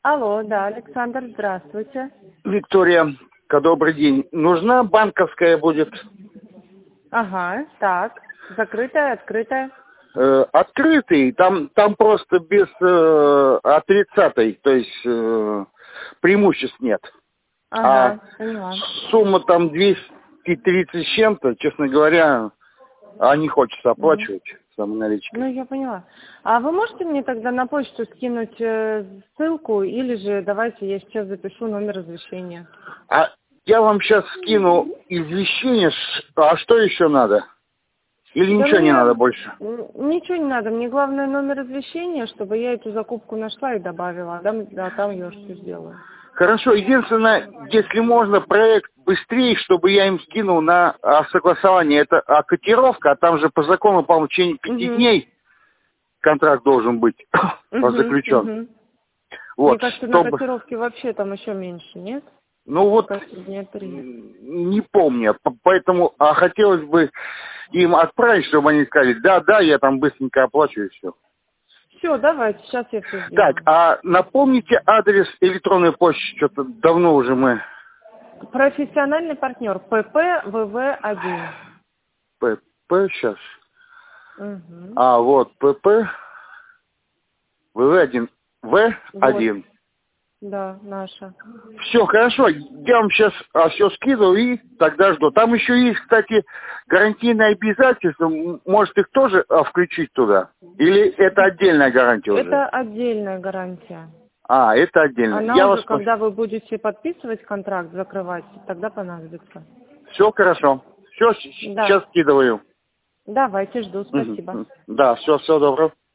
Алло, да, Александр, здравствуйте. Виктория, добрый день. Нужна банковская будет? Ага, так. Закрытая, открытая? Открытый, там просто без отрицатой, то есть преимуществ нет. А Ага, поняла. сумма там 230 с чем-то, честно говоря, не хочется Мгм. оплачивать самоналичкой. Ну, я поняла. А вы можете мне тогда на почту скинуть ссылку, или же давайте я сейчас запишу номер извещения? А я вам сейчас скину извещение, а что еще надо? Или Да ничего не мне надо больше? ничего не надо, мне главное номер извещения, чтобы я эту закупку нашла и добавила, а там я все сделаю. Хорошо, единственное, если можно, проект быстрее, чтобы я им скинул на согласование. Это котировка, а там же по закону, по-моему, в течение 5 Угу, дней контракт должен быть угу, заключен. угу. Мне Вот, кажется, на чтобы... котировке вообще там еще меньше, нет? Ну Мне вот, кажется, дня 3. не помню, поэтому хотелось бы им отправить, чтобы они сказали, да, я там быстренько оплачу и все. Все, давайте, сейчас я все Так, сделаю. а напомните адрес электронной почты, что-то давно уже мы... Профессиональный партнер ПП-ВВ-1. ПП сейчас. Угу. Вот, ПП, ВВ1, Вот, В1. да, наша. Все, хорошо, я вам сейчас все скидываю и тогда жду. Там еще есть, кстати, гарантийные обязательства. Может их тоже включить туда? Или это отдельная гарантия уже? Это отдельная гарантия. Это отдельно. Она Я уже, вас понял. когда вы будете подписывать контракт, закрывать, тогда понадобится. Все хорошо. Все, Да. сейчас скидываю. Давайте, жду, спасибо. Да, все доброго.